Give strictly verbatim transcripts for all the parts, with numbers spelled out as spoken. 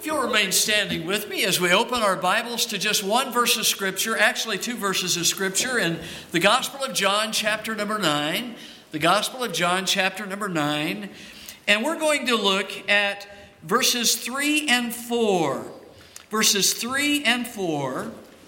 If you'll remain standing with me as we open our Bibles to just one verse of Scripture, actually two verses of Scripture in the Gospel of John, chapter number nine. The Gospel of John, chapter number nine. And we're going to look at verses three and four. Verses three and four.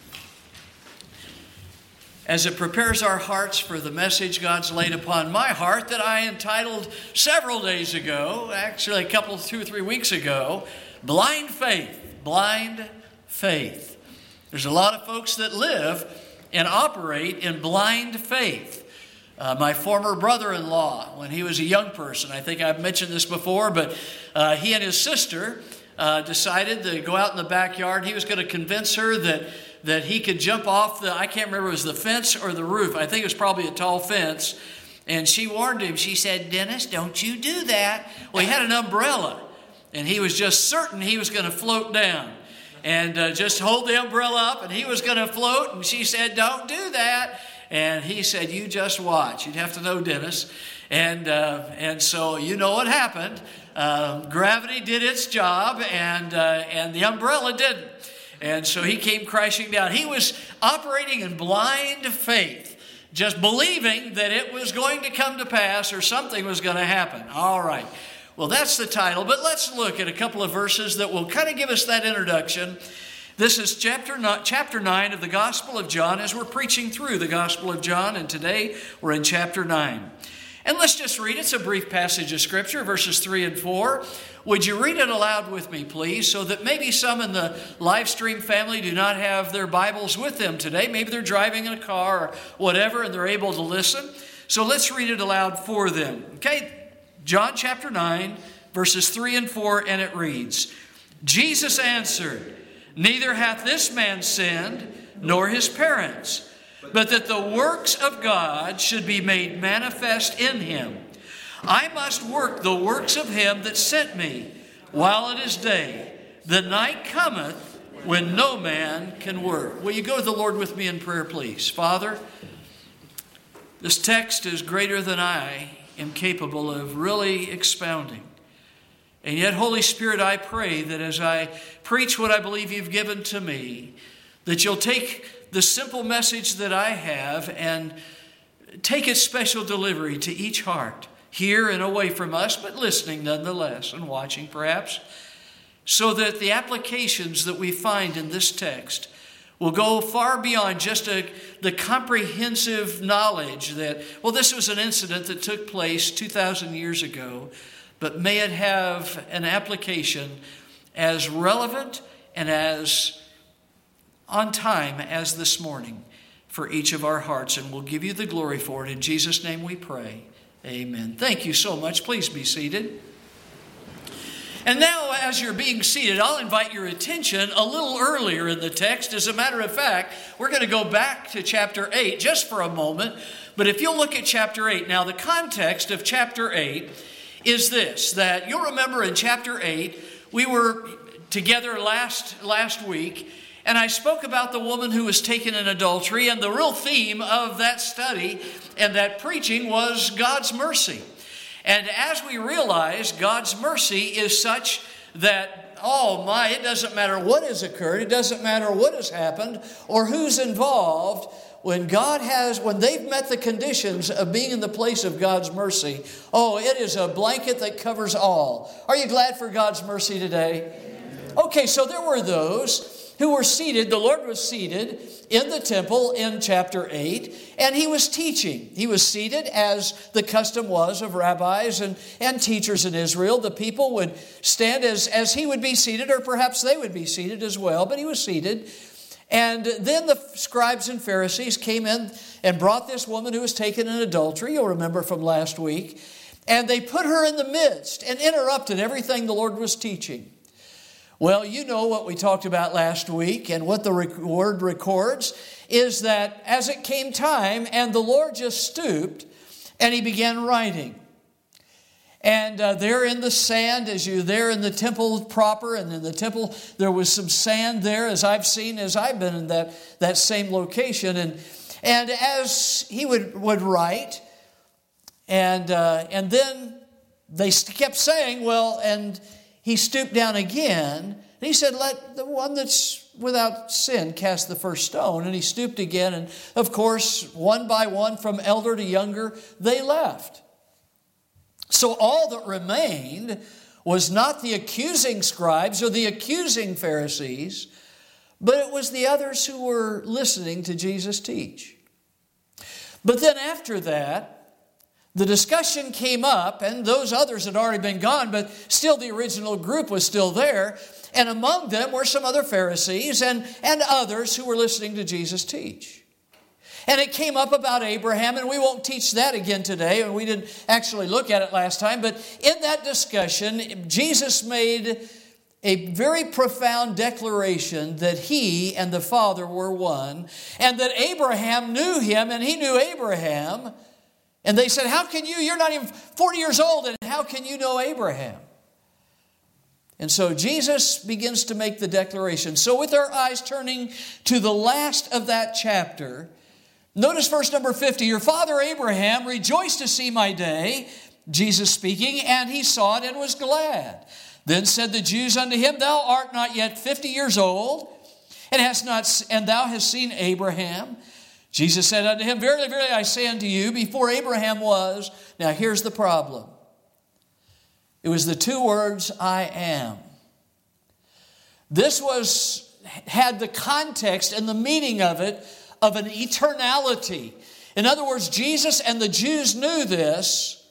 As it prepares our hearts for the message God's laid upon my heart that I entitled several days ago, actually a couple, two or three weeks ago, Blind Faith. Blind Faith. There's a lot of folks that live and operate in blind faith. Uh, my former brother-in-law, when he was a young person, I think I've mentioned this before, but uh, he and his sister uh, decided to go out in the backyard. He was going to convince her that that he could jump off the, I can't remember if it was the fence or the roof. I think it was probably a tall fence. And she warned him. She said, "Dennis, don't you do that." Well, he had an umbrella. And he was just certain he was going to float down. And uh, just hold the umbrella up and he was going to float. And she said, "Don't do that." And he said, "You just watch." You'd have to know Dennis. And uh, and so you know what happened. Uh, gravity did its job and uh, and the umbrella didn't. And so he came crashing down. He was operating in blind faith, just believing that it was going to come to pass or something was going to happen. All right. Well, that's the title, but let's look at a couple of verses that will kind of give us that introduction. This is chapter chapter nine of the Gospel of John as we're preaching through the Gospel of John, and today we're in chapter nine. And let's just read it. It's a brief passage of Scripture, verses three and four. Would you read it aloud with me, please, so that maybe some in the live stream family do not have their Bibles with them today. Maybe they're driving in a car or whatever, and they're able to listen. So let's read it aloud for them. Okay, John chapter nine, verses three and four, and it reads, "Jesus answered, Neither hath this man sinned, nor his parents, but that the works of God should be made manifest in him. I must work the works of him that sent me, while it is day. The night cometh when no man can work." Will you go to the Lord with me in prayer, please? Father, this text is greater than I am capable of really expounding. And yet, Holy Spirit, I pray that as I preach what I believe you've given to me, that you'll take the simple message that I have and take its special delivery to each heart, here and away from us, but listening nonetheless and watching perhaps, so that the applications that we find in this text will go far beyond just a, the comprehensive knowledge that, well, this was an incident that took place two thousand years ago, but may it have an application as relevant and as on time as this morning for each of our hearts. And we'll give you the glory for it. In Jesus' name we pray. Amen. Thank you so much. Please be seated. And now, as you're being seated, I'll invite your attention a little earlier in the text. As a matter of fact, we're going to go back to chapter eight just for a moment. But if you'll look at chapter eight, now the context of chapter eight is this, that you'll remember in chapter eight, we were together last, last week, and I spoke about the woman who was taken in adultery, and the real theme of that study and that preaching was God's mercy. And as we realize, God's mercy is such that, oh my, it doesn't matter what has occurred, it doesn't matter what has happened or who's involved. When God has, when they've met the conditions of being in the place of God's mercy, oh, it is a blanket that covers all. Are you glad for God's mercy today? Okay, so there were those who were seated. The Lord was seated in the temple in chapter eight, and he was teaching. He was seated as the custom was of rabbis and, and teachers in Israel. The people would stand as, as he would be seated, or perhaps they would be seated as well, but he was seated. And then the scribes and Pharisees came in and brought this woman who was taken in adultery, you'll remember from last week, and they put her in the midst and interrupted everything the Lord was teaching. Well, you know what we talked about last week, and what the word records is that as it came time, and the Lord just stooped, and he began writing. And uh, there in the sand, as you there in the temple proper, and in the temple there was some sand there, as I've seen, as I've been in that, that same location. And and as he would, would write, and uh, and then they kept saying, well, and he stooped down again And he said, let the one that's without sin cast the first stone. And he stooped again. And of course, one by one, from elder to younger, they left. So all that remained was not the accusing scribes or the accusing Pharisees, but it was the others who were listening to Jesus teach. But then after that, the discussion came up, and those others had already been gone, but still the original group was still there. And among them were some other Pharisees and, and others who were listening to Jesus teach. And it came up about Abraham, and we won't teach that again today, and we didn't actually look at it last time. But in that discussion, Jesus made a very profound declaration that he and the Father were one, and that Abraham knew him, and he knew Abraham. And they said, how can you, you're not even forty years old, and how can you know Abraham? And so Jesus begins to make the declaration. So with our eyes turning to the last of that chapter, notice verse number fifty. Your father Abraham rejoiced to see my day, Jesus speaking, and he saw it and was glad. Then said the Jews unto him, thou art not yet fifty years old, and hast not, and thou hast seen Abraham. Jesus said unto him, verily, verily, I say unto you, before Abraham was. Now here's the problem. It was the two words, I am. This was, had the context and the meaning of it of an eternality. In other words, Jesus and the Jews knew this,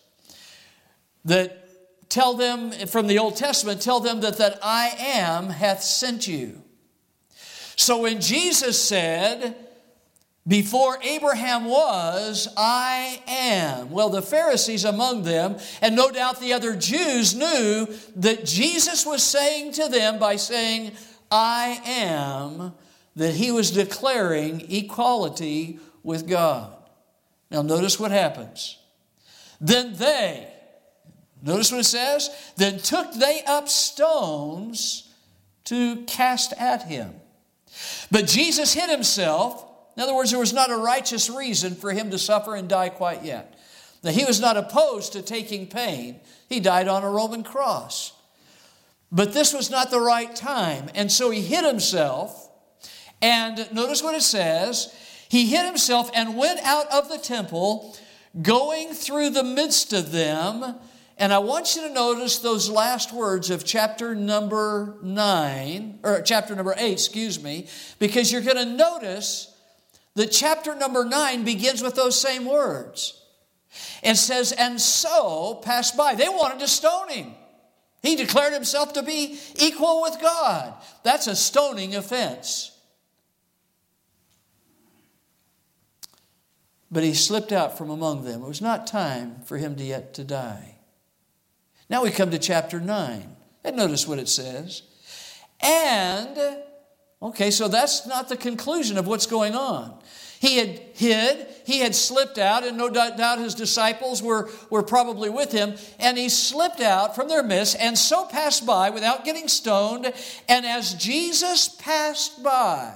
that tell them, from the Old Testament, tell them that that I am hath sent you. So when Jesus said, before Abraham was, I am. Well, the Pharisees among them, and no doubt the other Jews, knew that Jesus was saying to them by saying, I am, that he was declaring equality with God. Now notice what happens. Then they, notice what it says, then took they up stones to cast at him. But Jesus hid himself. In other words, there was not a righteous reason for him to suffer and die quite yet. Now, he was not opposed to taking pain. He died on a Roman cross. But this was not the right time. And so he hid himself. And notice what it says. He hid himself and went out of the temple, going through the midst of them. And I want you to notice those last words of chapter number nine, or chapter number eight, excuse me, because you're going to notice that chapter number nine begins with those same words. It says, and so passed by. They wanted to stone him. He declared himself to be equal with God. That's a stoning offense. But he slipped out from among them. It was not time for him to yet to die. Now we come to chapter nine. And notice what it says. And, okay, so that's not the conclusion of what's going on. He had hid, he had slipped out, and no doubt his disciples were, were probably with him, and he slipped out from their midst and so passed by without getting stoned. And as Jesus passed by,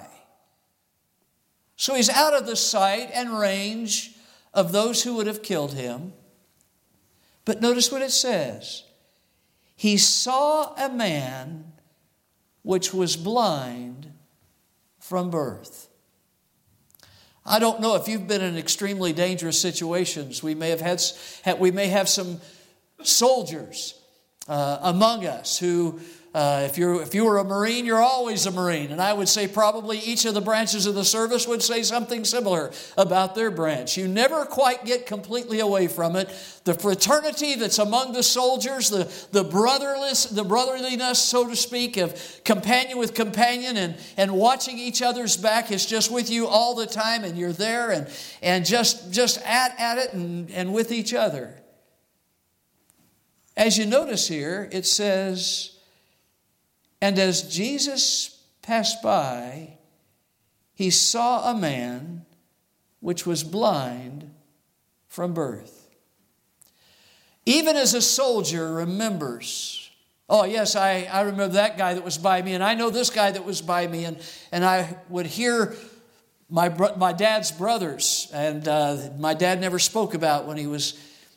so he's out of the sight and range of those who would have killed him. But notice what it says. He saw a man which was blind from birth. I don't know if you've been in extremely dangerous situations. We may have had, we may have some soldiers uh, among us who, uh, if you're if you were a Marine, you're always a Marine. And I would say probably each of the branches of the service would say something similar about their branch. You never quite get completely away from it. The fraternity that's among the soldiers, the, the brotherless, the brotherliness, so to speak, of companion with companion and, and watching each other's back is just with you all the time, and you're there and, and just, just at, at it and, and with each other. As you notice here, it says, and as Jesus passed by, he saw a man which was blind from birth. Even as a soldier remembers, oh yes, I, I remember that guy that was by me, and I know this guy that was by me, and, and I would hear my, my dad's brothers, and uh, my dad never spoke about when he was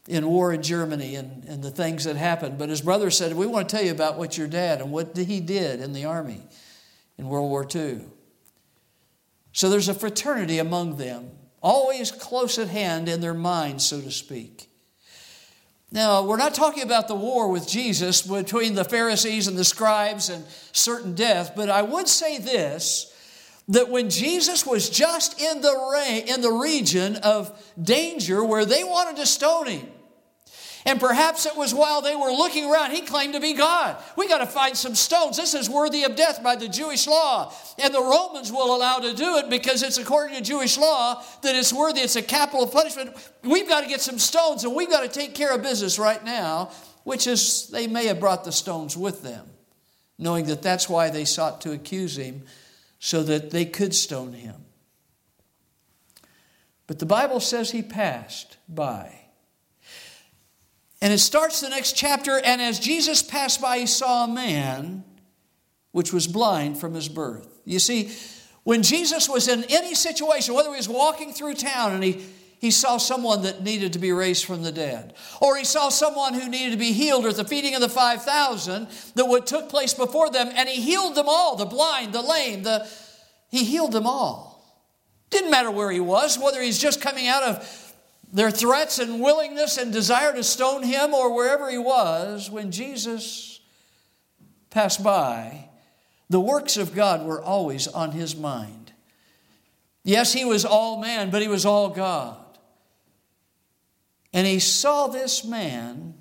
in war in Germany and, and the things that happened. But his brother said, we want to tell you about what your dad and what he did in the army in World War Two. So there's a fraternity among them, always close at hand in their minds, so to speak. Now, we're not talking about the war with Jesus between the Pharisees and the scribes and certain death, but I would say this, that when Jesus was just in the ra- in the region of danger where they wanted to stone him, and perhaps it was while they were looking around, he claimed to be God. We got to find some stones. This is worthy of death by the Jewish law. And the Romans will allow to do it because it's according to Jewish law that it's worthy. It's a capital punishment. We've got to get some stones and we've got to take care of business right now, which is they may have brought the stones with them, knowing that that's why they sought to accuse him, so that they could stone him. But the Bible says he passed by. And it starts the next chapter, and as Jesus passed by, he saw a man which was blind from his birth. You see, when Jesus was in any situation, whether he was walking through town and he, he saw someone that needed to be raised from the dead, or he saw someone who needed to be healed, or at the feeding of the five thousand, that what took place before them, and he healed them all, the blind, the lame, the he healed them all. Didn't matter where he was, whether he's just coming out of their threats and willingness and desire to stone him, or wherever he was, when Jesus passed by, the works of God were always on his mind. Yes, he was all man, but he was all God. And he saw this man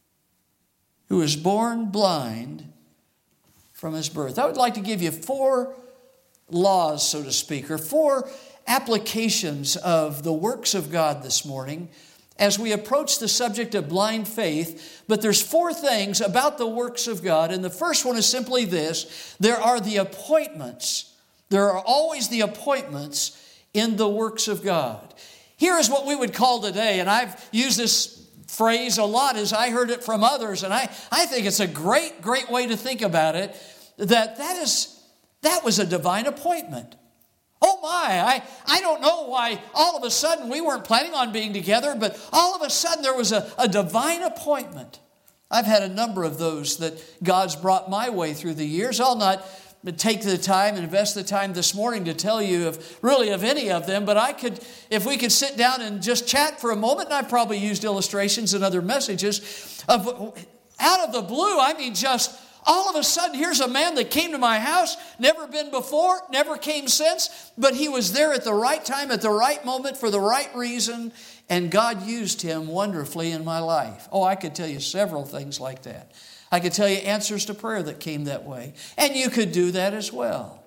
who was born blind from his birth. I would like to give you four laws, so to speak, or four applications of the works of God this morning as we approach the subject of blind faith. But there's four things about the works of God, and the first one is simply this: there are the appointments. There are always the appointments in the works of God. Here is what we would call today, and I've used this phrase a lot as I heard it from others, and I, I think it's a great, great way to think about it, that that is that was a divine appointment. Oh my, I, I don't know why all of a sudden we weren't planning on being together, but all of a sudden there was a, a divine appointment. I've had a number of those that God's brought my way through the years. I'll not take the time and invest the time this morning to tell you of really of any of them, but I could, if we could sit down and just chat for a moment, and I've probably used illustrations and other messages of out of the blue, I mean just all of a sudden, here's a man that came to my house, never been before, never came since, but he was there at the right time, at the right moment, for the right reason, and God used him wonderfully in my life. Oh, I could tell you several things like that. I could tell you answers to prayer that came that way, and you could do that as well.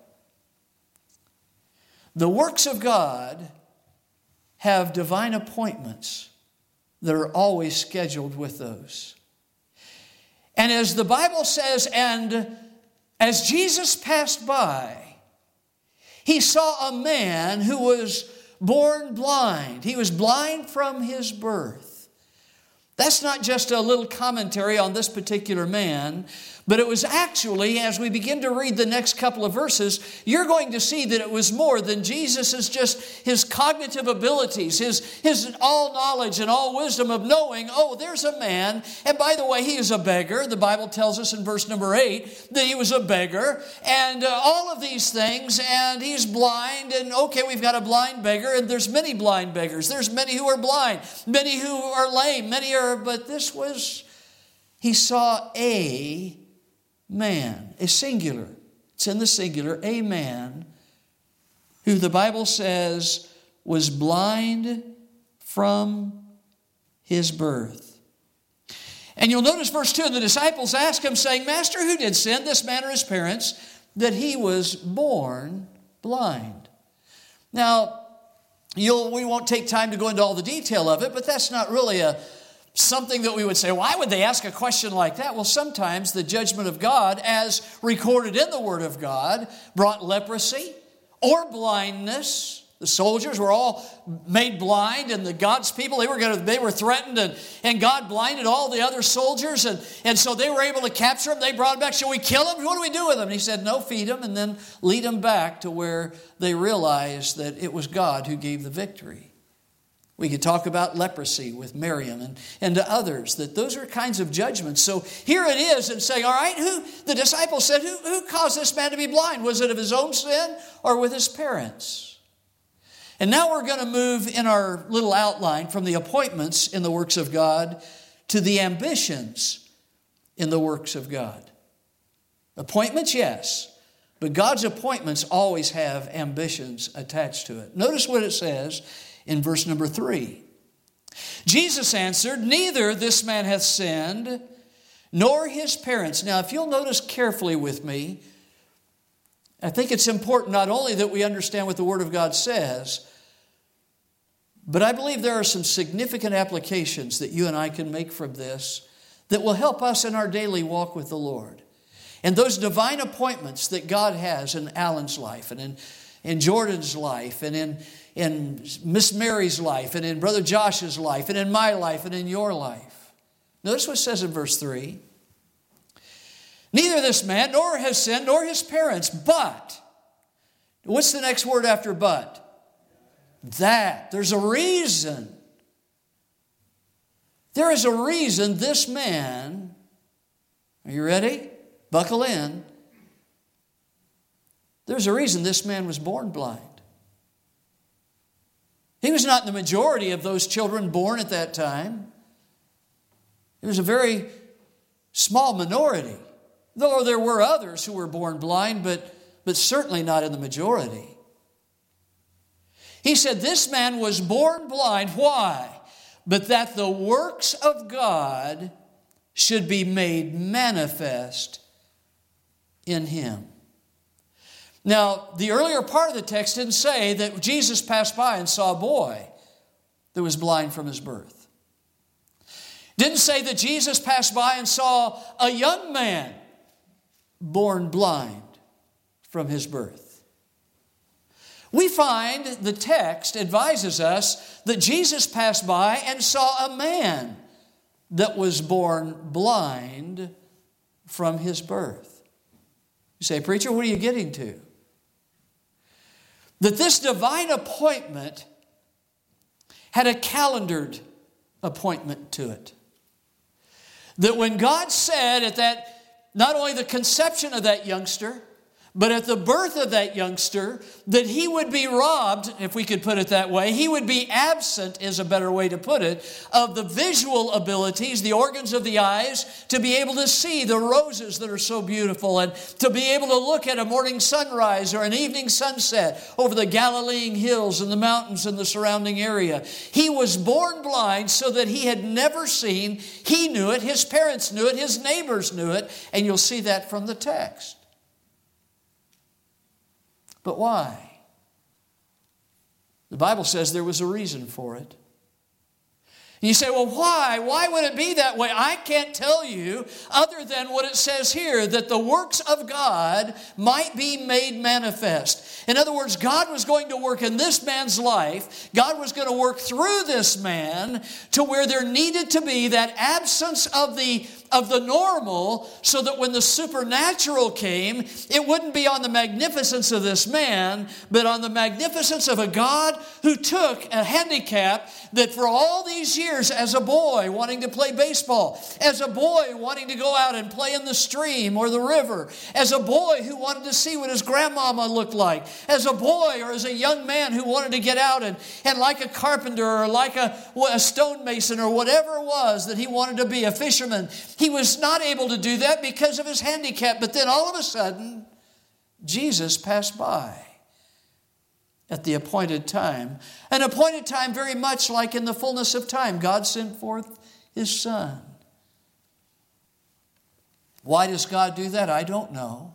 The works of God have divine appointments that are always scheduled with those. And as the Bible says, and as Jesus passed by, he saw a man who was born blind. He was blind from his birth. That's not just a little commentary on this particular man, but it was actually, as we begin to read the next couple of verses, you're going to see that it was more than Jesus' just his cognitive abilities, his, his all knowledge and all wisdom of knowing, oh, there's a man, and by the way, he is a beggar. The Bible tells us in verse number eight that he was a beggar, and uh, all of these things, and he's blind, and okay, we've got a blind beggar, and there's many blind beggars. There's many who are blind, many who are lame, many are, but this was, he saw a man, a singular. It's in the singular, a man who the Bible says was blind from his birth. And you'll notice verse two, and the disciples ask him, saying, Master, who did sin, this man or his parents, that he was born blind? Now, you'll, we won't take time to go into all the detail of it, but that's not really a something that we would say, why would they ask a question like that? Well, sometimes the judgment of God, as recorded in the Word of God, brought leprosy or blindness. The soldiers were all made blind, and the God's people, they were going to, they were threatened, and, and God blinded all the other soldiers, and, and so they were able to capture them. They brought them back. Shall we kill them? What do we do with them? And he said, no, feed them, and then lead them back to where they realized that it was God who gave the victory. We could talk about leprosy with Miriam and, and to others, that those are kinds of judgments. So here it is and saying, all right, who the disciples said, who, who caused this man to be blind? Was it of his own sin or with his parents? And now we're going to move in our little outline from the appointments in the works of God to the ambitions in the works of God. Appointments, yes, but God's appointments always have ambitions attached to it. Notice what it says in verse number three. Jesus answered, neither this man hath sinned, nor his parents. Now, if you'll notice carefully with me, I think it's important not only that we understand what the Word of God says, but I believe there are some significant applications that you and I can make from this that will help us in our daily walk with the Lord. And those divine appointments that God has in Alan's life and in, in Jordan's life and in, in Miss Mary's life and in Brother Josh's life and in my life and in your life. Notice what it says in verse three. Neither this man nor has sinned nor his parents, but. What's the next word after but? That. There's a reason. There is a reason this man, are you ready? Buckle in. There's a reason this man was born blind. He was not in the majority of those children born at that time. It was a very small minority. Though there were others who were born blind, but, but certainly not in the majority. He said this man was born blind. Why? But that the works of God should be made manifest in him. Now, the earlier part of the text didn't say that Jesus passed by and saw a boy that was blind from his birth. Didn't say that Jesus passed by and saw a young man born blind from his birth. We find the text advises us that Jesus passed by and saw a man that was born blind from his birth. You say, preacher, what are you getting to? That this divine appointment had a calendared appointment to it. That when God said at that, not only the conception of that youngster, but at the birth of that youngster, that he would be robbed, if we could put it that way, he would be absent, is a better way to put it, of the visual abilities, the organs of the eyes, to be able to see the roses that are so beautiful, and to be able to look at a morning sunrise or an evening sunset over the Galilean hills and the mountains in the surrounding area. He was born blind so that he had never seen. He knew it, his parents knew it, his neighbors knew it, and you'll see that from the text. But why? The Bible says there was a reason for it. And you say, well, why? Why would it be that way? I can't tell you other than what it says here, that the works of God might be made manifest. In other words, God was going to work in this man's life. God was going to work through this man to where there needed to be that absence of the of the normal, so that when the supernatural came, it wouldn't be on the magnificence of this man, but on the magnificence of a God who took a handicap that for all these years, as a boy wanting to play baseball, as a boy wanting to go out and play in the stream or the river, as a boy who wanted to see what his grandmama looked like, as a boy or as a young man who wanted to get out and, and like a carpenter or like a, a stonemason or whatever it was that he wanted to be, a fisherman. He was not able to do that because of his handicap. But then all of a sudden, Jesus passed by at the appointed time. An appointed time very much like in the fullness of time. God sent forth His Son. Why does God do that? I don't know.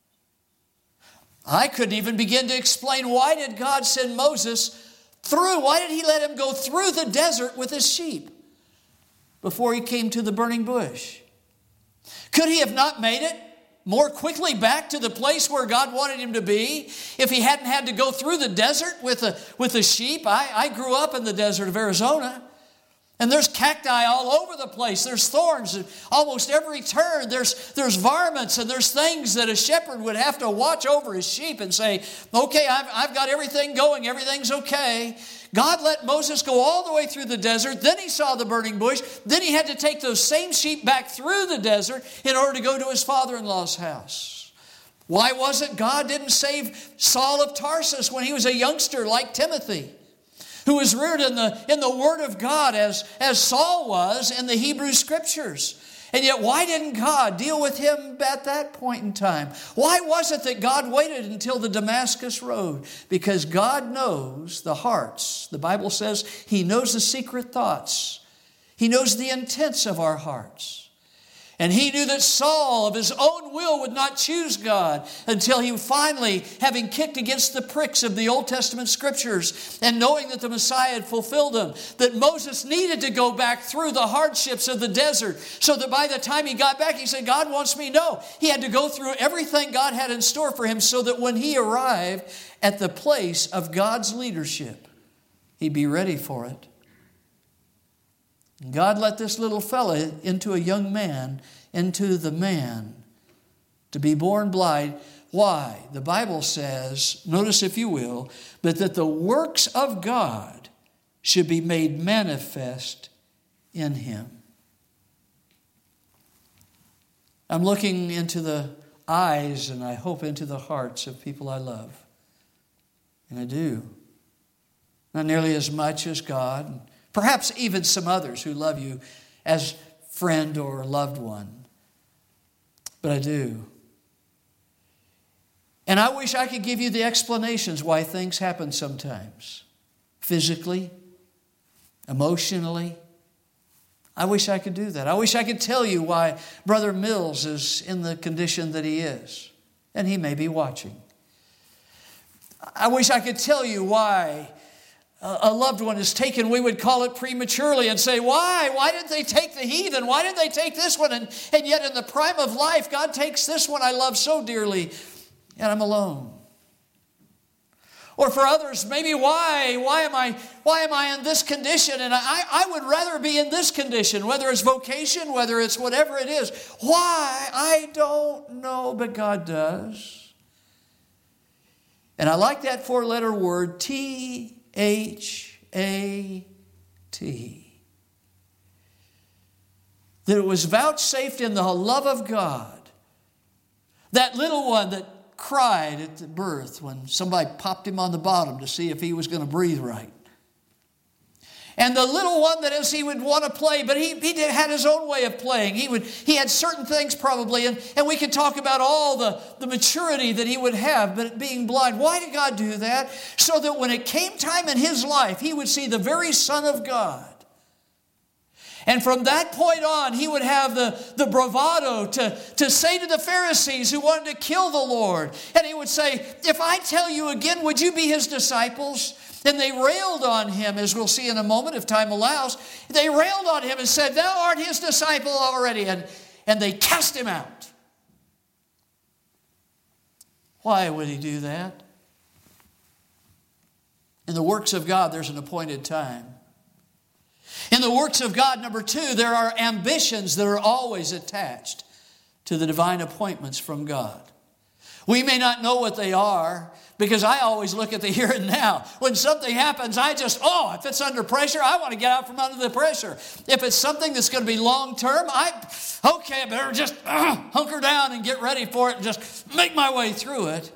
I couldn't even begin to explain why did God send Moses through? Why did He let him go through the desert with his sheep before he came to the burning bush? Could he have not made it more quickly back to the place where God wanted him to be if he hadn't had to go through the desert with the, with the sheep? I, I grew up in the desert of Arizona. And there's cacti all over the place. There's thorns at almost every turn. There's, there's varmints and there's things that a shepherd would have to watch over his sheep and say, okay, I've, I've got everything going. Everything's okay. God let Moses go all the way through the desert. Then he saw the burning bush. Then he had to take those same sheep back through the desert in order to go to his father-in-law's house. Why was it God didn't save Saul of Tarsus when he was a youngster like Timothy, who was reared in the, in the Word of God as, as Saul was in the Hebrew Scriptures? And yet, why didn't God deal with him at that point in time? Why was it that God waited until the Damascus Road? Because God knows the hearts. The Bible says He knows the secret thoughts. He knows the intents of our hearts. And he knew that Saul, of his own will, would not choose God until he finally, having kicked against the pricks of the Old Testament Scriptures and knowing that the Messiah had fulfilled them, that Moses needed to go back through the hardships of the desert so that by the time he got back, he said, God wants me. No, he had to go through everything God had in store for him so that when he arrived at the place of God's leadership, he'd be ready for it. God let this little fella into a young man, into the man, to be born blind. Why? The Bible says, notice if you will, but that the works of God should be made manifest in him. I'm looking into the eyes and I hope into the hearts of people I love. And I do. Not nearly as much as God. Perhaps even some others who love you as friend or loved one. But I do. And I wish I could give you the explanations why things happen sometimes. Physically, emotionally. I wish I could do that. I wish I could tell you why Brother Mills is in the condition that he is. And he may be watching. I wish I could tell you why a loved one is taken, we would call it prematurely, and say, why? Why didn't they take the heathen? Why didn't they take this one? And, and yet in the prime of life, God takes this one I love so dearly, and I'm alone. Or for others, maybe why? Why am I, why am I in this condition? And I, I would rather be in this condition, whether it's vocation, whether it's whatever it is. Why? I don't know, but God does. And I like that four-letter word, T H A T. That it was vouchsafed in the love of God. That little one that cried at the birth when somebody popped him on the bottom to see if he was going to breathe right. And the little one that as he would want to play, but he, he did, had his own way of playing. He would he had certain things probably, and, and we could talk about all the, the maturity that he would have, but being blind. Why did God do that? So that when it came time in his life, he would see the very Son of God. And from that point on, he would have the, the bravado to, to say to the Pharisees who wanted to kill the Lord. And he would say, if I tell you again, would you be his disciples? And they railed on him, as we'll see in a moment if time allows. They railed on him and said, thou art his disciple already. And, and they cast him out. Why would he do that? In the works of God, there's an appointed time. In the works of God, number two, there are ambitions that are always attached to the divine appointments from God. We may not know what they are, because I always look at the here and now. When something happens, I just, oh, if it's under pressure, I want to get out from under the pressure. If it's something that's going to be long term, I, okay, I better just uh, hunker down and get ready for it and just make my way through it.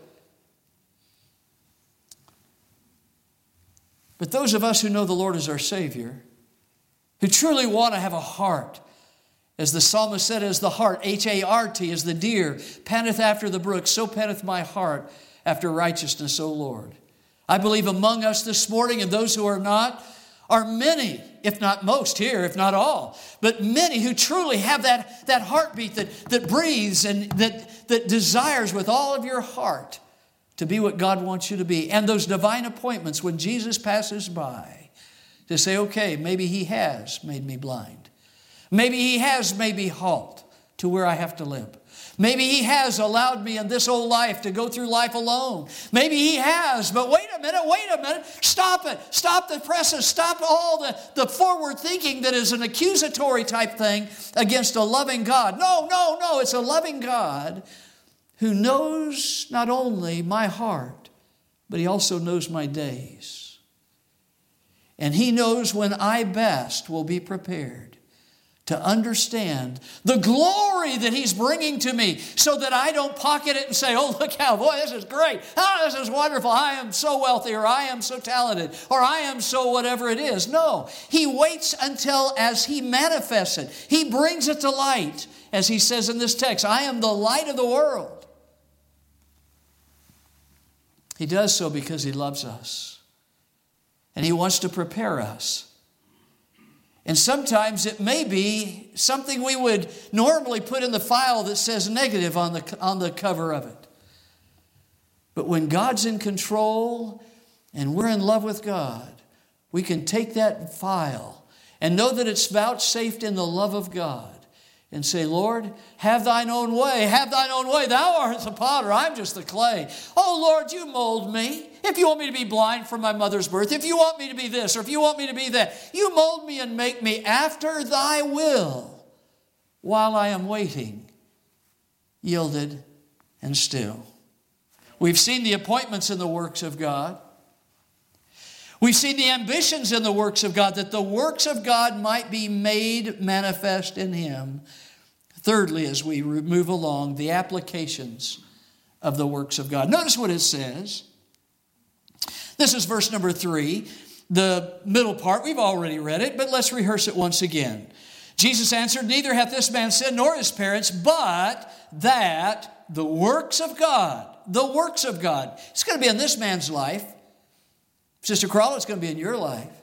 But those of us who know the Lord as our Savior, who truly want to have a heart, as the psalmist said, as the hart, H A R T, as the deer panteth after the brook, so panteth my heart after righteousness, O Lord. I believe among us this morning, and those who are not, are many, if not most here, if not all, but many who truly have that, that heartbeat that, that breathes and that, that desires with all of your heart to be what God wants you to be. And those divine appointments when Jesus passes by to say, okay, maybe he has made me blind. Maybe he has made me halt to where I have to limp. Maybe He has allowed me in this old life to go through life alone. Maybe He has, but wait a minute, wait a minute. Stop it. Stop the presses. Stop all the, the forward thinking that is an accusatory type thing against a loving God. No, no, no. It's a loving God who knows not only my heart, but He also knows my days. And He knows when I best will be prepared to understand the glory that He's bringing to me, so that I don't pocket it and say, oh, look how, boy, this is great. Oh, this is wonderful. I am so wealthy, or I am so talented, or I am so whatever it is. No, He waits until as He manifests it. He brings it to light. As He says in this text, I am the light of the world. He does so because He loves us. And He wants to prepare us. And sometimes it may be something we would normally put in the file that says negative on the, on the cover of it. But when God's in control and we're in love with God, we can take that file and know that it's vouchsafed in the love of God and say, Lord, have Thine own way. Have Thine own way. Thou art the potter. I'm just the clay. Oh, Lord, You mold me. If You want me to be blind from my mother's birth, if You want me to be this, or if You want me to be that, You mold me and make me after Thy will while I am waiting, yielded and still. We've seen the appointments in the works of God. We've seen the ambitions in the works of God, that the works of God might be made manifest in Him. Thirdly, as we move along, the applications of the works of God. Notice what it says. This is verse number three. The middle part, we've already read it, but let's rehearse it once again. Jesus answered, neither hath this man sinned nor his parents, but that the works of God, the works of God, it's going to be in this man's life. Sister Crawler, it's going to be in your life.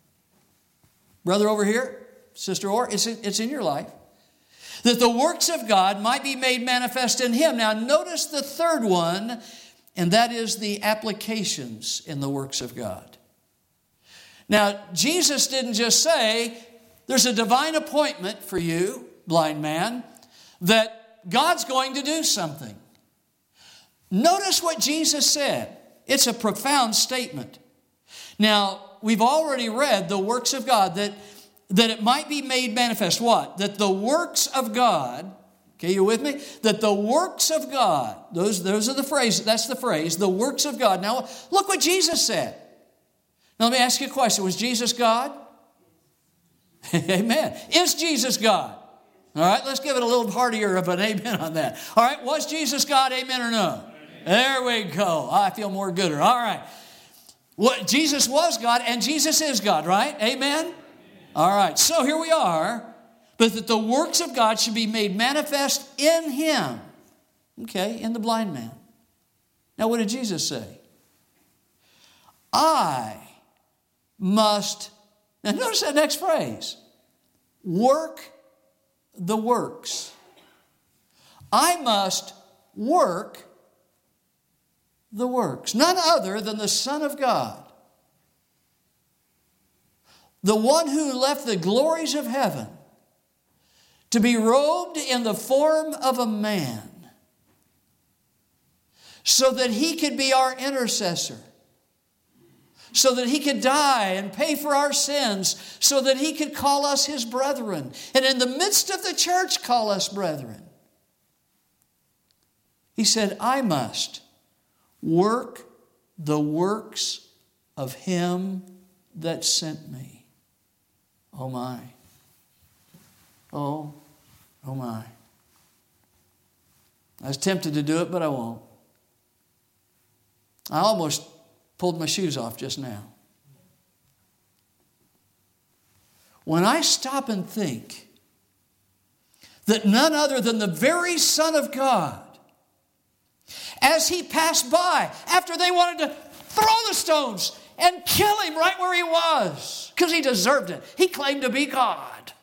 Brother over here, Sister Orr, it's in, it's in your life. That the works of God might be made manifest in him. Now notice the third one, and that is the applications in the works of God. Now, Jesus didn't just say, there's a divine appointment for you, blind man, that God's going to do something. Notice what Jesus said. It's a profound statement. Now, we've already read the works of God, that, that it might be made manifest. What? That the works of God, okay, you with me? That the works of God, those, those are the phrases, that's the phrase, the works of God. Now, look what Jesus said. Now, let me ask you a question. Was Jesus God? Amen. Is Jesus God? All right, let's give it a little heartier of an amen on that. All right, was Jesus God? Amen or no? Amen. There we go. I feel more gooder. All right. What, Jesus was God and Jesus is God, right? Amen? Amen? All right, so here we are. But that the works of God should be made manifest in him. Okay, in the blind man. Now what did Jesus say? I must, now notice that next phrase. Work the works. I must work the works. None other than the Son of God. The one who left the glories of heaven to be robed in the form of a man so that he could be our intercessor, so that he could die and pay for our sins, so that he could call us his brethren, and in the midst of the church call us brethren. He said, I must work the works of him that sent me. Oh my. Oh, oh my. I was tempted to do it, but I won't. I almost pulled my shoes off just now. When I stop and think that none other than the very Son of God, as he passed by, after they wanted to throw the stones and kill him right where he was, because he deserved it. He claimed to be God.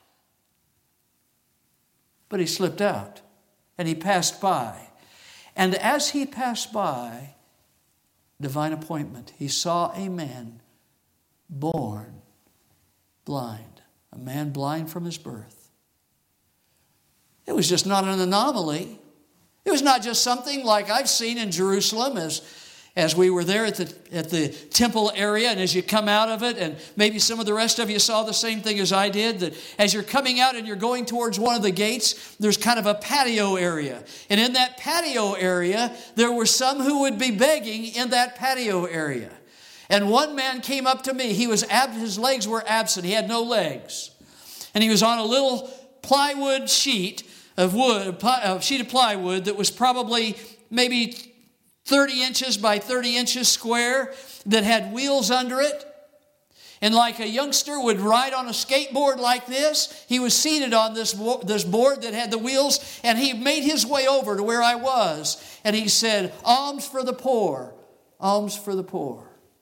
But he slipped out and he passed by. And as he passed by, divine appointment, he saw a man born blind, a man blind from his birth. It was just not an anomaly. It was not just something like I've seen in Jerusalem as, as we were there at the, at the temple area, and as you come out of it, and maybe some of the rest of you saw the same thing as I did, that as you're coming out and you're going towards one of the gates, there's kind of a patio area. And in that patio area, there were some who would be begging in that patio area. And one man came up to me. He was ab- his legs were absent. He had no legs. And he was on a little plywood sheet of wood, a sheet of plywood that was probably maybe thirty inches by thirty inches square, that had wheels under it. And like a youngster would ride on a skateboard like this, he was seated on this, this board that had the wheels, and he made his way over to where I was. And he said, "Alms for the poor, alms for the poor."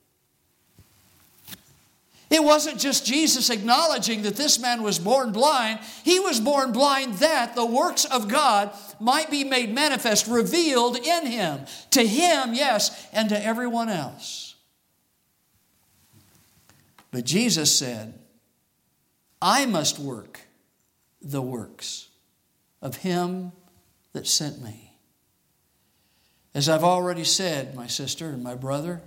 It wasn't just Jesus acknowledging that this man was born blind. He was born blind that the works of God might be made manifest, revealed in him. To him, yes, and to everyone else. But Jesus said, "I must work the works of him that sent me." As I've already said, my sister and my brother,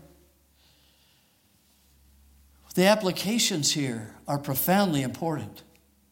the applications here are profoundly important.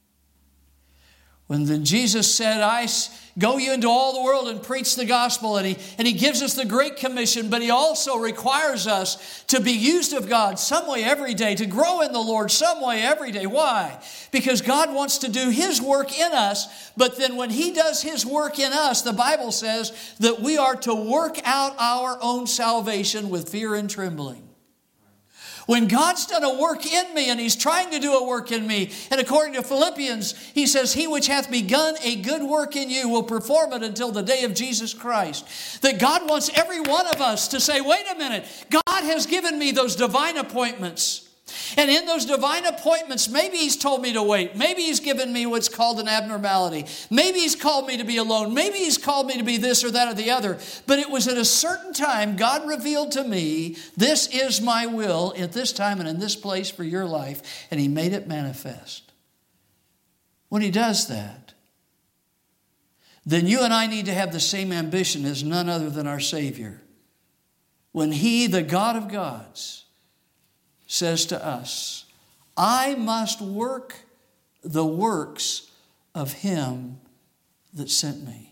When then Jesus said, "I go you into all the world and preach the gospel," and he, and he gives us the Great Commission, but he also requires us to be used of God some way every day, to grow in the Lord some way every day. Why? Because God wants to do his work in us, but then when he does his work in us, the Bible says that we are to work out our own salvation with fear and trembling. When God's done a work in me, and he's trying to do a work in me, and according to Philippians, he says, "He which hath begun a good work in you will perform it until the day of Jesus Christ." That God wants every one of us to say, "Wait a minute, God has given me those divine appointments. And in those divine appointments, maybe he's told me to wait. Maybe he's given me what's called an abnormality. Maybe he's called me to be alone. Maybe he's called me to be this or that or the other. But it was at a certain time God revealed to me, this is my will at this time and in this place for your life." And he made it manifest. When he does that, then you and I need to have the same ambition as none other than our Savior. When he, the God of gods, says to us, "I must work the works of him that sent me."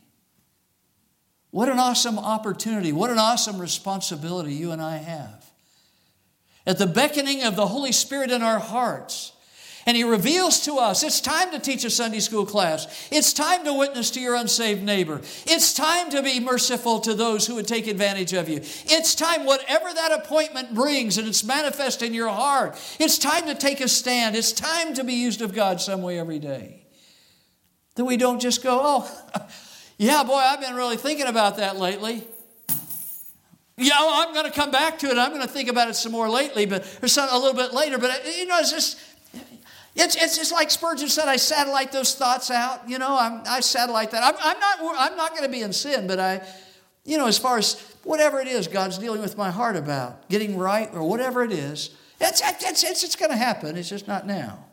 What an awesome opportunity. What an awesome responsibility you and I have. At the beckoning of the Holy Spirit in our hearts, and he reveals to us, it's time to teach a Sunday school class. It's time to witness to your unsaved neighbor. It's time to be merciful to those who would take advantage of you. It's time, whatever that appointment brings, and it's manifest in your heart, it's time to take a stand. It's time to be used of God some way every day. That we don't just go, "Oh, yeah, boy, I've been really thinking about that lately. Yeah, well, I'm going to come back to it. I'm going to think about it some more lately, but or some, a little bit later." But, you know, it's just... It's, it's just like Spurgeon said, I satellite those thoughts out. You know, I'm, I satellite that. I'm, I'm not, I'm not going to be in sin, but I, you know, as far as whatever it is God's dealing with my heart about, getting right or whatever it is, it's, it's, it's, it's going to happen. It's just not now.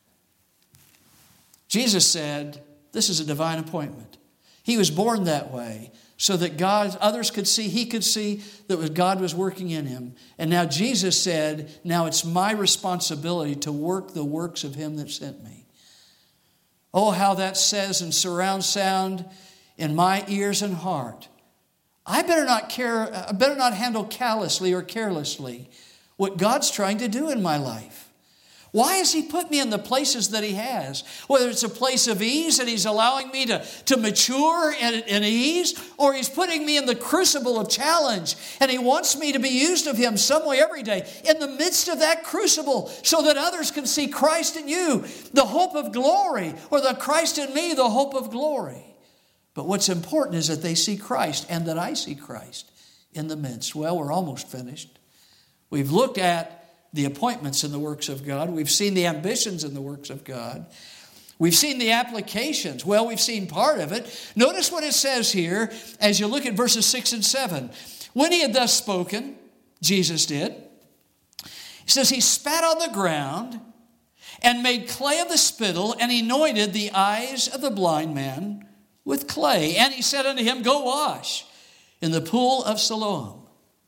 Jesus said, this is a divine appointment. He was born that way so that God, others could see, he could see that God was working in him. And now Jesus said, now it's my responsibility to work the works of him that sent me. Oh, how that says in surround sound in my ears and heart. I better not care, I better not handle callously or carelessly what God's trying to do in my life. Why has he put me in the places that he has? Whether it's a place of ease and he's allowing me to, to mature in, in ease, or he's putting me in the crucible of challenge and he wants me to be used of him some way every day in the midst of that crucible so that others can see Christ in you, the hope of glory, or the Christ in me, the hope of glory. But what's important is that they see Christ and that I see Christ in the midst. Well, we're almost finished. We've looked at the appointments in the works of God. We've seen the ambitions in the works of God. We've seen the applications. Well, we've seen part of it. Notice what it says here as you look at verses six and seven. When he had thus spoken, Jesus did, he says he spat on the ground and made clay of the spittle and anointed the eyes of the blind man with clay. And he said unto him, Go wash in the pool of Siloam.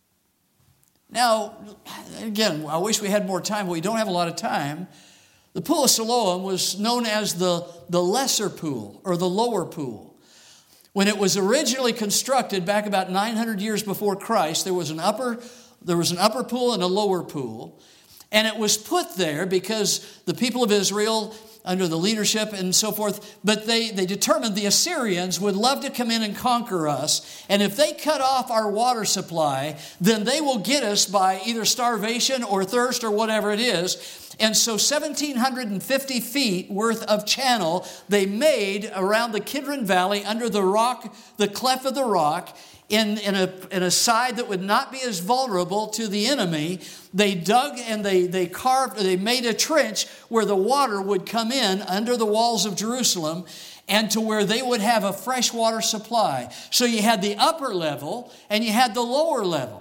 Now, again, I wish we had more time, but we don't have a lot of time. The pool of Siloam was known as the, the lesser pool or the lower pool. When it was originally constructed back about nine hundred years before Christ, there was an upper, there was an upper pool and a lower pool. And it was put there because the people of Israel, under the leadership and so forth, but they, they determined the Assyrians would love to come in and conquer us. And if they cut off our water supply, then they will get us by either starvation or thirst or whatever it is. And so one thousand seven hundred fifty feet worth of channel they made around the Kidron Valley under the rock, the cleft of the rock, in, in, a, in a side that would not be as vulnerable to the enemy. They dug and they, they carved, they made a trench where the water would come in under the walls of Jerusalem and to where they would have a fresh water supply. So you had the upper level and you had the lower level.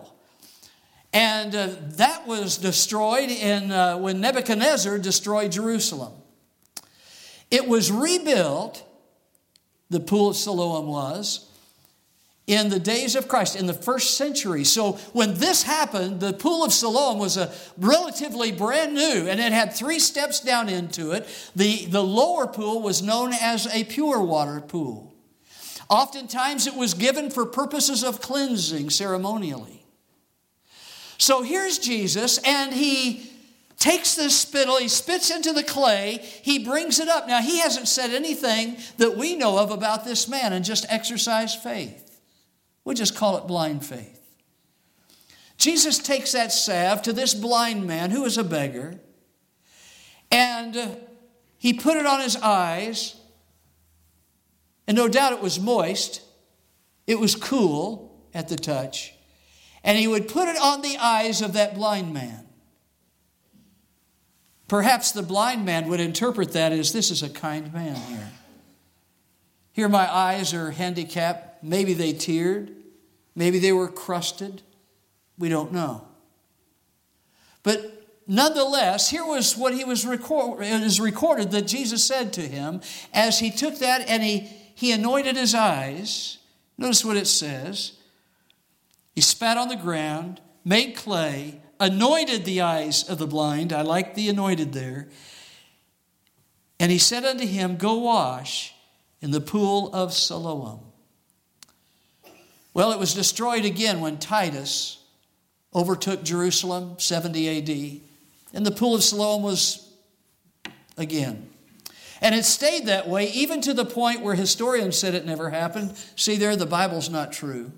And uh, that was destroyed in, uh, when Nebuchadnezzar destroyed Jerusalem. It was rebuilt, the pool of Siloam was, in the days of Christ, in the first century. So when this happened, the pool of Siloam was a relatively brand new, and it had three steps down into it. The, the lower pool was known as a pure water pool. Oftentimes it was given for purposes of cleansing ceremonially. So here's Jesus, and he takes this spittle, he spits into the clay, he brings it up. Now, he hasn't said anything that we know of about this man and just exercise faith. We'll just call it blind faith. Jesus takes that salve to this blind man who was a beggar, and he put it on his eyes, and no doubt it was moist. It was cool at the touch. And he would put it on the eyes of that blind man. Perhaps the blind man would interpret that as, this is a kind man here. Here my eyes are handicapped. Maybe they teared. Maybe they were crusted. We don't know. But nonetheless, here was what he was record, it is recorded that Jesus said to him as he took that and he, he anointed his eyes. Notice what it says. He spat on the ground, made clay, anointed the eyes of the blind. I like the anointed there. And he said unto him, Go wash in the pool of Siloam. Well, it was destroyed again when Titus overtook Jerusalem, seventy A D. And the pool of Siloam was again. And it stayed that way even to the point where historians said it never happened. See there, the Bible's not true.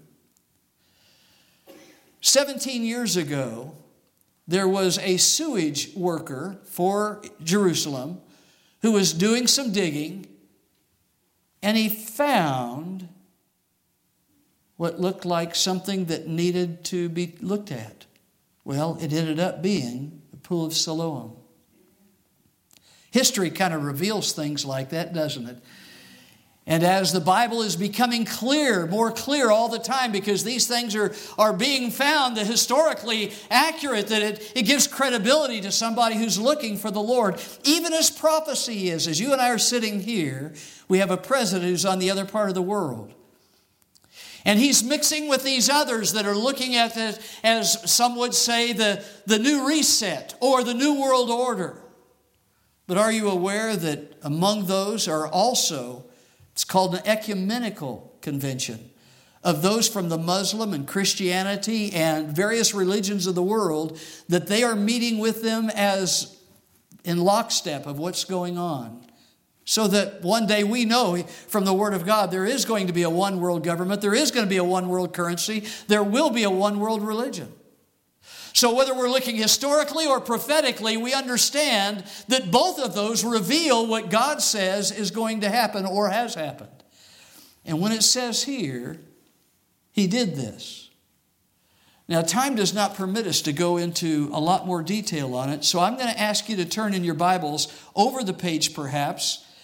Seventeen years ago, there was a sewage worker for Jerusalem who was doing some digging, and he found what looked like something that needed to be looked at. Well, it ended up being the pool of Siloam. History kind of reveals things like that, doesn't it? And as the Bible is becoming clear, more clear all the time, because these things are, are being found that historically accurate, that it, it gives credibility to somebody who's looking for the Lord. Even as prophecy is, as you and I are sitting here, we have a president who's on the other part of the world. And he's mixing with these others that are looking at it as some would say the, the new reset or the new world order. But are you aware that among those are also, it's called an ecumenical convention of those from the Muslim and Christianity and various religions of the world, that they are meeting with them as in lockstep of what's going on. So that one day we know from the Word of God there is going to be a one world government, there is going to be a one world currency, there will be a one world religion. So whether we're looking historically or prophetically, we understand that both of those reveal what God says is going to happen or has happened. And when it says here, He did this. Now, time does not permit us to go into a lot more detail on it, so I'm going to ask you to turn in your Bibles over the page perhaps,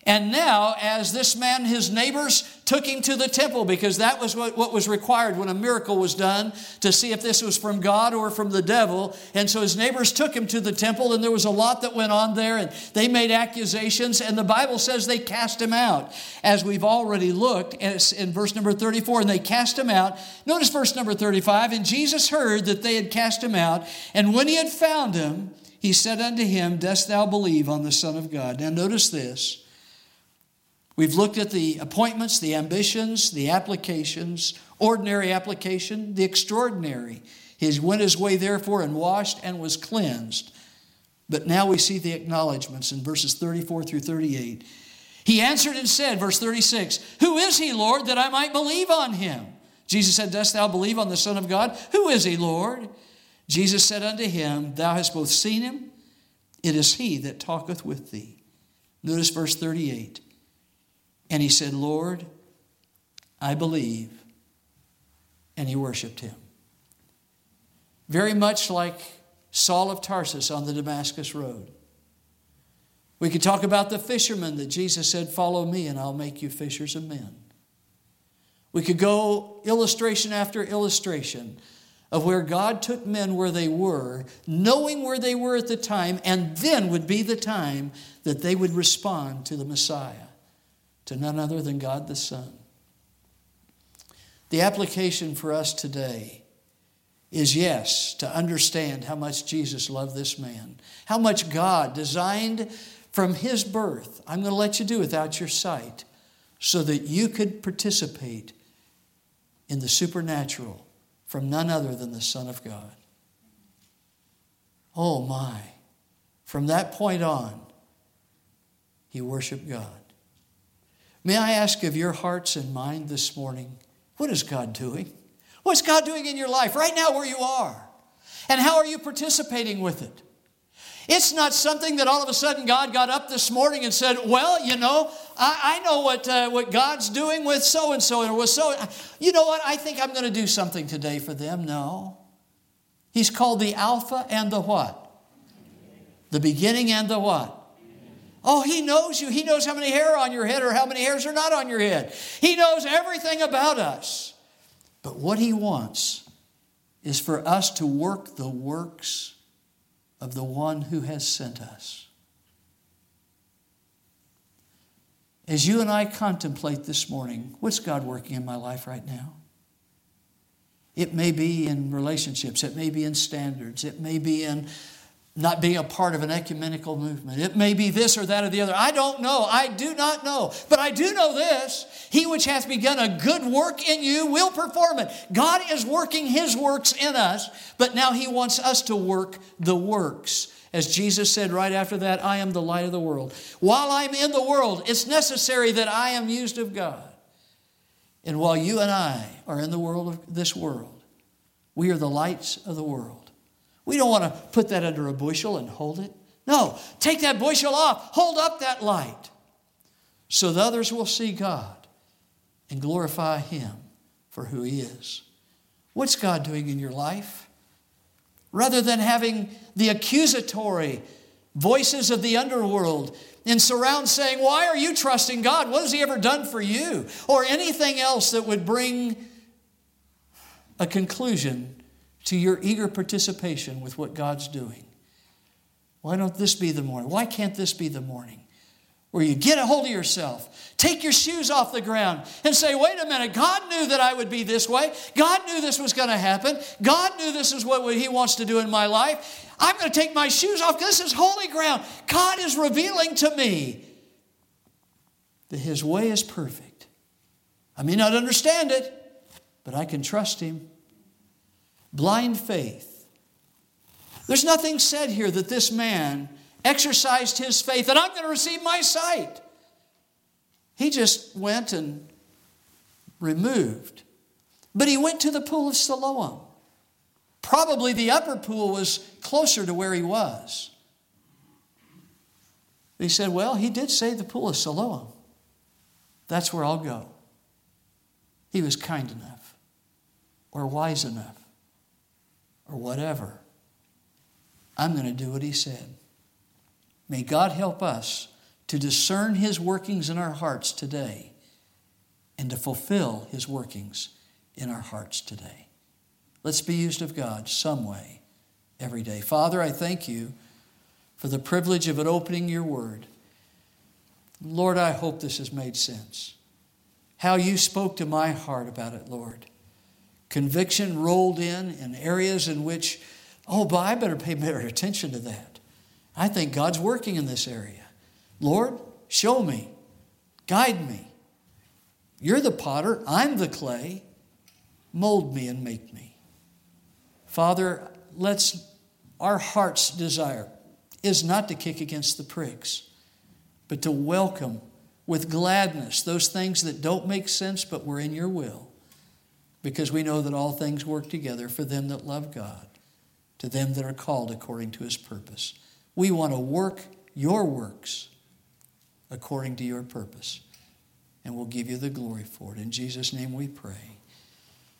And now, as this man, his neighbors took him to the temple, because that was what, what was required when a miracle was done, to see if this was from God or from the devil. And so his neighbors took him to the temple, and there was a lot that went on there, and they made accusations, and the Bible says they cast him out. As we've already looked, and it's in verse number thirty-four, and they cast him out. Notice verse number thirty-five, and Jesus heard that they had cast him out, and when he had found him, he said unto him, Dost thou believe on the Son of God? Now notice this. We've looked at the appointments, the ambitions, the applications, ordinary application, the extraordinary. He went his way therefore and washed and was cleansed. But now we see the acknowledgments in verses thirty-four through thirty-eight. He answered and said, verse thirty-six, Who is he, Lord, that I might believe on him? Jesus said, Dost thou believe on the Son of God? Who is he, Lord? Jesus said unto him, Thou hast both seen him, it is he that talketh with thee. Notice verse thirty-eight. And he said, Lord, I believe. And he worshiped him. Very much like Saul of Tarsus on the Damascus road. We could talk about the fishermen that Jesus said, Follow me and I'll make you fishers of men. We could go illustration after illustration of where God took men where they were, knowing where they were at the time, and then would be the time that they would respond to the Messiah, to none other than God the Son. The application for us today is, yes, to understand how much Jesus loved this man, how much God designed from his birth. I'm going to let you do without your sight, so that you could participate in the supernatural from none other than the Son of God. Oh my. From that point on, he worshiped God. May I ask of your hearts and mind this morning, what is God doing? What's God doing in your life right now where you are? And how are you participating with it? It's not something that all of a sudden God got up this morning and said, well, you know, I, I know what uh, what God's doing with so-and-so and with so. You know what? I think I'm going to do something today for them. No. He's called the Alpha and the what? The beginning and the what? Oh, he knows you. He knows how many hair on your head or how many hairs are not on your head. He knows everything about us. But what he wants is for us to work the works of the one who has sent us. As you and I contemplate this morning, what's God working in my life right now? It may be in relationships. It may be in standards. It may be in not being a part of an ecumenical movement. It may be this or that or the other. I don't know. I do not know. But I do know this. He which hath begun a good work in you will perform it. God is working his works in us, but now he wants us to work the works. As Jesus said right after that, I am the light of the world. While I'm in the world, it's necessary that I am used of God. And while you and I are in the world of this world, we are the lights of the world. We don't want to put that under a bushel and hold it. No, take that bushel off. Hold up that light so that others will see God and glorify him for who he is. What's God doing in your life? Rather than having the accusatory voices of the underworld and surround saying, why are you trusting God? What has he ever done for you? Or anything else that would bring a conclusion to your eager participation with what God's doing. Why don't this be the morning? Why can't this be the morning where you get a hold of yourself, take your shoes off the ground and say, wait a minute, God knew that I would be this way. God knew this was going to happen. God knew this is what he wants to do in my life. I'm going to take my shoes off because this is holy ground. God is revealing to me that his way is perfect. I may not understand it, but I can trust him. Blind faith. There's nothing said here that this man exercised his faith and I'm going to receive my sight. He just went and removed. But he went to the pool of Siloam. Probably the upper pool was closer to where he was. He said, well, he did say the pool of Siloam. That's where I'll go. He was kind enough or wise enough or whatever. I'm going to do what he said. May God help us to discern His workings in our hearts today and to fulfill His workings in our hearts today. Let's be used of God some way every day. Father, I thank You for the privilege of it opening Your Word. Lord, I hope this has made sense. How You spoke to my heart about it, Lord. Conviction rolled in in areas in which, oh, but I better pay better attention to that. I think God's working in this area. Lord, show me. Guide me. You're the potter. I'm the clay. Mold me and make me. Father, let's, our heart's desire is not to kick against the pricks, but to welcome with gladness those things that don't make sense but were in Your will, because we know that all things work together for them that love God, to them that are called according to His purpose. We want to work Your works according to Your purpose, and we'll give You the glory for it. In Jesus' name we pray.